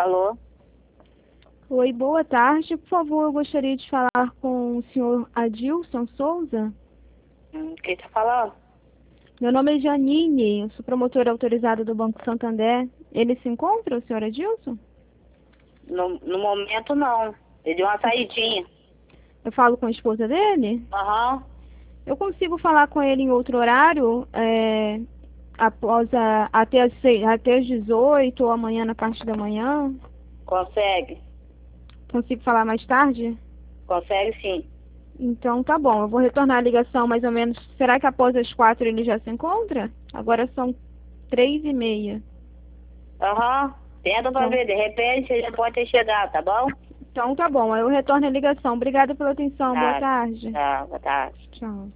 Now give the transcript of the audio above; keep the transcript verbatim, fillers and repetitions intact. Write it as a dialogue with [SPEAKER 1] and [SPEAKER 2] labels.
[SPEAKER 1] Alô?
[SPEAKER 2] Oi, boa tarde. Por favor, eu gostaria de falar com o senhor Adilson Souza.
[SPEAKER 1] Hum, quem tá falando?
[SPEAKER 2] Meu nome é Janine, eu sou promotora autorizada do Banco Santander. Ele se encontra, o senhor Adilson?
[SPEAKER 1] No, no momento, não. Ele deu uma saidinha.
[SPEAKER 2] Eu falo com a esposa dele?
[SPEAKER 1] Aham,
[SPEAKER 2] Eu consigo falar com ele em outro horário, é, após a, até, as seis, até as dezoito ou amanhã na parte da manhã?
[SPEAKER 1] consegue.
[SPEAKER 2] Consigo falar mais tarde?
[SPEAKER 1] Consegue sim.
[SPEAKER 2] Então tá bom, eu vou retornar a ligação mais ou menos. Será que após as quatro ele já se encontra? Agora são três e meia.
[SPEAKER 1] Aham, tenta pra
[SPEAKER 2] Então,
[SPEAKER 1] ver. De repente ele já pode ter chegado, tá bom?
[SPEAKER 2] então tá bom, aí eu retorno a ligação. Obrigada pela atenção, boa
[SPEAKER 1] Tá,
[SPEAKER 2] tarde.
[SPEAKER 1] tá, boa tarde.
[SPEAKER 2] Tchau.